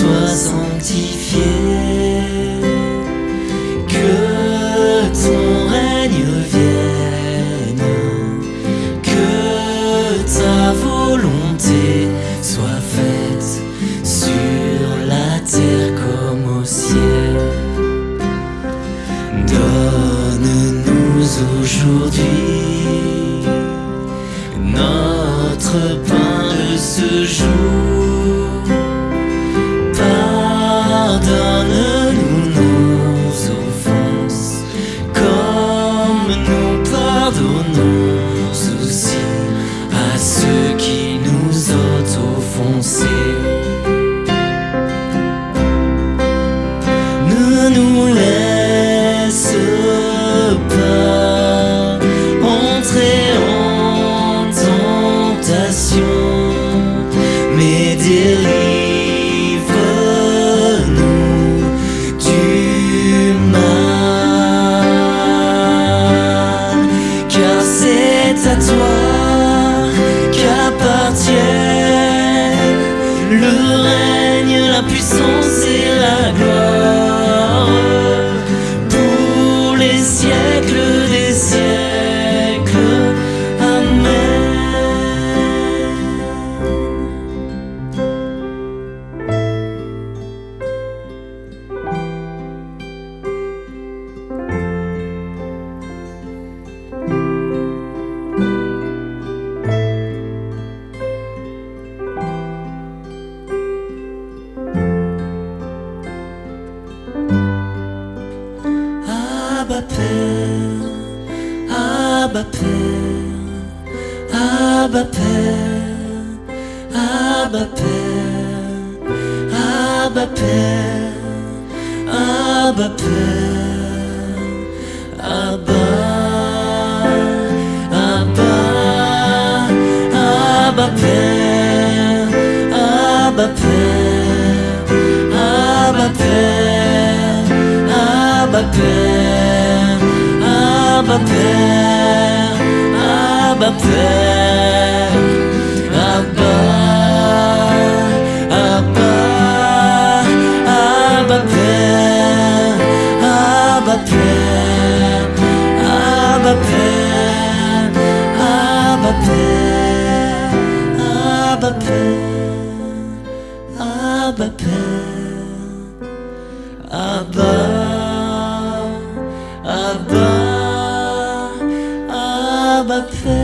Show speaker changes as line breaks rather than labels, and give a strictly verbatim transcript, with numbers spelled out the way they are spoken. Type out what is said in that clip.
sois sanctifié, que ton règne vienne, que ta volonté soit faite sur la terre comme au ciel. Donne-nous aujourd'hui notre pain de ce jour. Pardonne-nous nos offenses, comme nous pardonnons aussi à ceux qui nous ont offensés. Ne nous laisse pas entrer en tentation, mais délivre-nous du mal, car c'est à toi qu'appartiennent le règne, la puissance et la gloire pour les siècles des siècles. Amen. Abba Père, Abba Père, Abba Père, Abba Père, Abba Père, Abba Père, Abba, Abba, Abba Père, Abba Père, Abba Père, Abba Père, Abba Père, Abba Père, Abba, Abba, Abba Père, Abba Père, Abba Père, Abba Père, Abba Père, Abba Père, Abba, Abba, Abba Père.